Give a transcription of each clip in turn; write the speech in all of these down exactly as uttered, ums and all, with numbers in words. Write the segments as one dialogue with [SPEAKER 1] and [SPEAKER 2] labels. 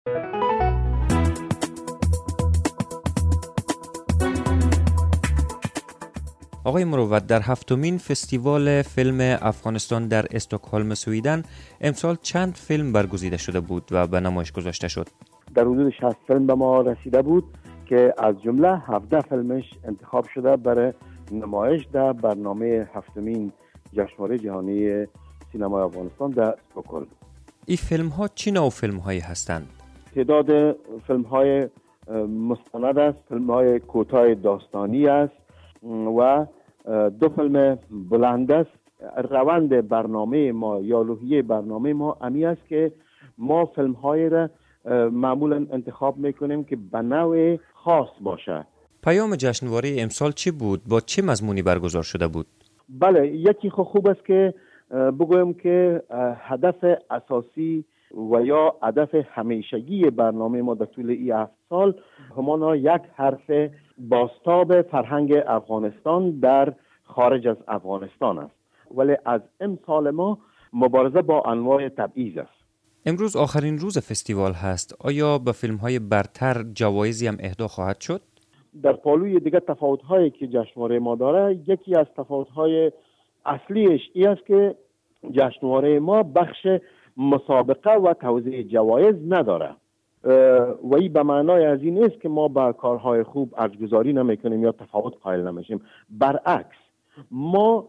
[SPEAKER 1] آقای مروت، در هفتمین فستیوال فیلم افغانستان در استکهلم سوئیدن امسال چند فیلم برگزیده شده بود و به نمایش گذاشته شد؟
[SPEAKER 2] در حدود شصت فیلم به ما رسیده بود که از جمله هفده فیلمش انتخاب شده برای نمایش در برنامه هفتمین جشنواره جهانی سینمای افغانستان در استکهلم.
[SPEAKER 1] این فیلم ها چی نوع فیلم هایی هستند؟
[SPEAKER 2] تعداد فیلم های مستند است، فیلم های کوتاه داستانی است و دو فیلم بلند است. روند برنامه ما یا لوحیه برنامه ما امی است که ما فیلم های را معمولا انتخاب میکنیم که به نوع خاص باشه.
[SPEAKER 1] پیام جشنواره امسال چی بود؟ با چه مضمونی برگزار شده بود؟
[SPEAKER 2] بله، یکی خوب است که بگویم که هدف اساسی و یا هدف همیشگی برنامه ما در طول این هفت سال همانا یک حرف بازتاب فرهنگ افغانستان در خارج از افغانستان است، ولی از امسال ما مبارزه با انواع تبعیض است.
[SPEAKER 1] امروز آخرین روز فستیوال هست. آیا به فیلم های برتر جوایزی هم اهدا خواهد شد؟
[SPEAKER 2] در پالوی دیگه تفاوت هایی که جشنواره ما داره، یکی از تفاوت های اصلیش این است که جشنواره ما بخش مسابقه و توزیع جوایز نداره و این به معنای از این نیست که ما با کارهای خوب ارزگذاری نمیکنیم یا تفاوت قائل نمیشیم. برعکس، ما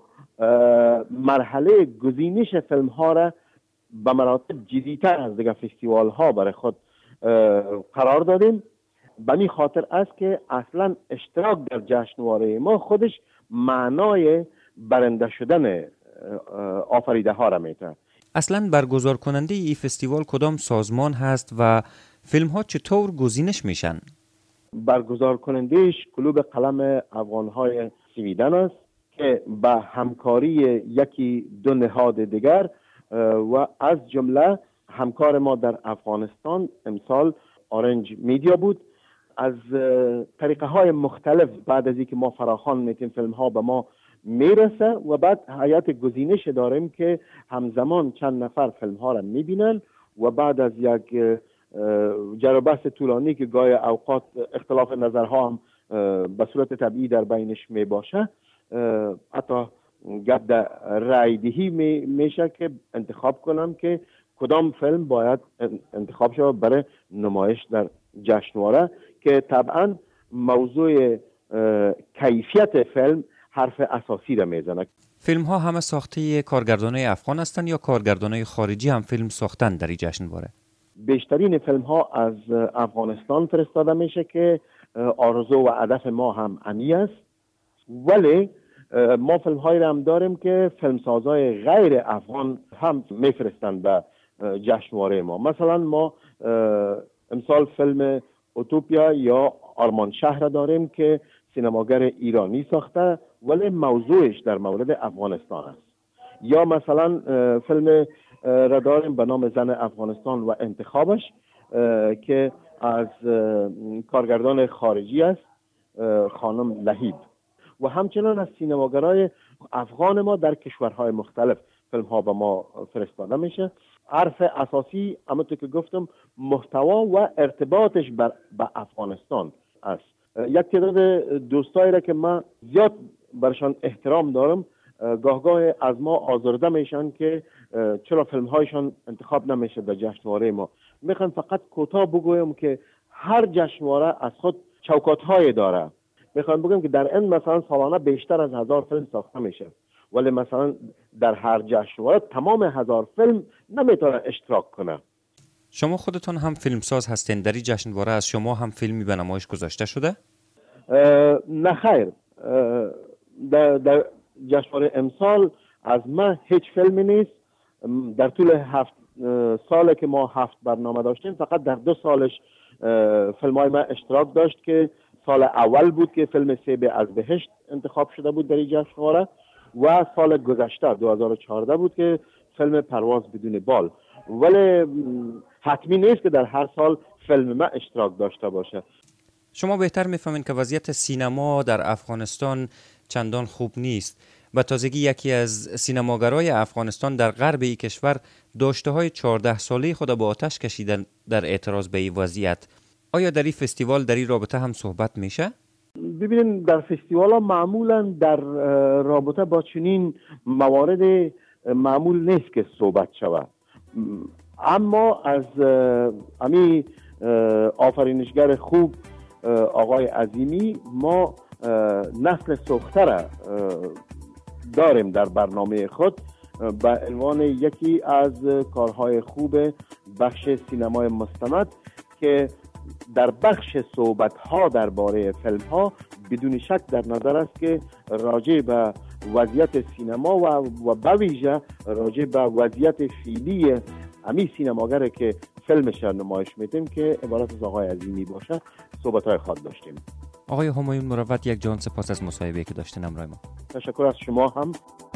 [SPEAKER 2] مرحله گزینش فیلم ها را به مراتب جدی‌تر از دیگه فستیوال ها برای خود قرار دادیم. به این خاطر است که اصلا اشتراک در جشنواره ما خودش معنای برنده شدن آفریده ها را میده.
[SPEAKER 1] اصلا برگزار کننده این فستیوال کدام سازمان هست و فیلم ها چطور گزینش میشن؟
[SPEAKER 2] برگزار کنندهش کلوب قلم افغان های سوئیدن است که با همکاری یکی دو نهاد دیگر و از جمله همکار ما در افغانستان امسال اورنج میدیا بود. از طریقه های مختلف بعد از اینکه ما فراخوان میتیم فیلم ها به ما میرسه و بعد هیئت گزینش داریم که همزمان چند نفر فیلم ها را میبینن و بعد از یک جر و بحث طولانی که گاهی اوقات اختلاف نظرها هم به صورت طبیعی در بینش می باشه، حتی گپ در رای دهی می میشه که انتخاب کنم که کدام فیلم باید انتخاب شود برای نمایش در جشنواره، که طبعا موضوع کیفیت فیلم حرف اساسی را میزنه.
[SPEAKER 1] فیلم ها همه ساخته کارگردانای افغان هستند یا کارگردانای خارجی هم فیلم ساختن در این جشنواره؟
[SPEAKER 2] بیشترین فیلم ها از افغانستان فرستاده میشه که آرزو و هدف ما هم امی است، ولی ما فیلم هایی را هم داریم که فیلمسازای غیر افغان هم میفرستند به جشنواره ما. مثلا ما امسال فیلم اوتوپیا یا آرمان شهر داریم که سینماگر ایرانی ساخته ولی موضوعش در مورد افغانستان است. یا مثلا فیلم را داریم به نام زن افغانستان و انتخابش که از کارگردان خارجی است، خانم لهیب. و همچنان از سینماگرای افغان ما در کشورهای مختلف فیلم ها به ما فرستاده میشه. حرف اساسی همونطور که گفتم محتوا و ارتباطش به افغانستان است. یک تعداد دوستایی را که من زیاد برشان احترام دارم گاه گاه از ما آزرده میشن که چرا فیلم هایشان انتخاب نمیشه در جشنواره ما. میخوام فقط کوتاه بگویم که هر جشنواره از خود چوکات های داره. میخوام بگم که در این مثلا سالانه بیشتر از هزار فیلم ساخته میشه، ولی مثلا در هر جشنواره تمام هزار فیلم نمیتونه اشتراک کنه.
[SPEAKER 1] شما خودتون هم فیلمساز هستین، در این جشنواره از شما هم فیلمی به نمایش گذاشته شده؟
[SPEAKER 2] نه خیر، در, در جشنواره امسال از من هیچ فیلمی نیست. در طول هفت ساله که ما هفت برنامه داشتیم فقط در دو سالش فیلم های من اشتراک داشت که سال اول بود که فیلم سیب از بهشت انتخاب شده بود در این جشنواره و سال گذشته دو هزار و چهارده بود که فیلم پرواز بدون بال. ولی حتمی نیست که در هر سال فیلم من اشتراک داشته باشه.
[SPEAKER 1] شما بهتر میفهمین که وضعیت سینما در افغانستان چندان خوب نیست. به تازگی یکی از سینماگرای افغانستان در غرب این کشور داشته های چهارده ساله خود با آتش کشیدن در اعتراض به این وضعیت. آیا در این فستیوال در این رابطه هم صحبت میشه؟
[SPEAKER 2] ببینید در فستیوال ها معمولا در رابطه با چنین موارد معمول نیست که صحبت شود، اما از امی آفرینشگر خوب آقای عظیمی ما نسل سوخته را داریم در برنامه خود به عنوان یکی از کارهای خوب بخش سینمای مستند که در بخش صحبت‌ها درباره فیلم‌ها بدون شک در نظر است که راجع به وضعیت سینما و و به ویژه راجع به وضعیت فعلی همین سینماگر که فیلمش را نمایش میدیم که عبارت از آقای عظیمی باشه صحبت‌های خود داشتیم.
[SPEAKER 1] آقای همایون مروت، یک جان سپاس از مصاحبه‌ای که داشتین همراه ما.
[SPEAKER 2] تشکر از شما هم.